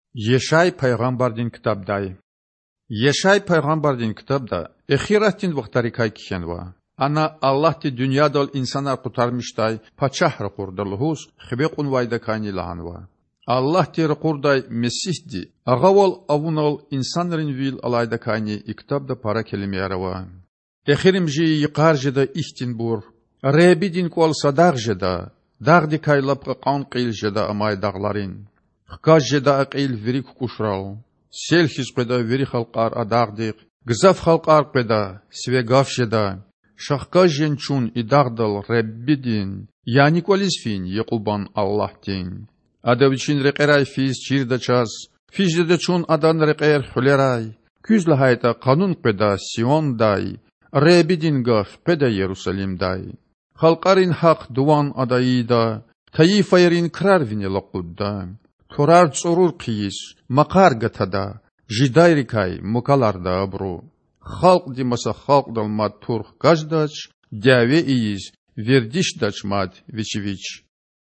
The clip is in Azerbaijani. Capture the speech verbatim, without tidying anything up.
Yeshay Peygamber'in kitapday. Yeshay Peygamber'in kitapda ehiretin vaktarikay kişenva. Ana Allah ti dünyadal insanlar kurtarmıştay, paçah rekordalhus, xibekun vayda kani lahanva. Allah ti rekorday Mesih di, ağaval avunal insanların vil alayda kani iktabda para kelime yarava. Ehirimji yıkarjida ihtin bur, rebidin kual sadaq jida, dağdi kaylap qan qil jida amay dağlarin. Хказ жеда ақил вери кукушрал, сельхис педа вери халқар адагдиқ, гзав халқар педа свегав жеда, шахказ женчун и дагдал реббидин, я николис фин еқулбан Аллах тин. Адавичин реқерай физ чирда час, фижде чун адан реқер хулерай, күзла хайта қанун педа Сион дай, реббидин гав педа Иерусалим дай. Халқарин хақ дуан адаида, таифайрин крар вине лақудда. Турар цурур қиис, мақар гатада, жидайрикай мукаларда абру. Халк димаса халк далмат турх газдач, дяве иис, вердиш дачмат вичевич.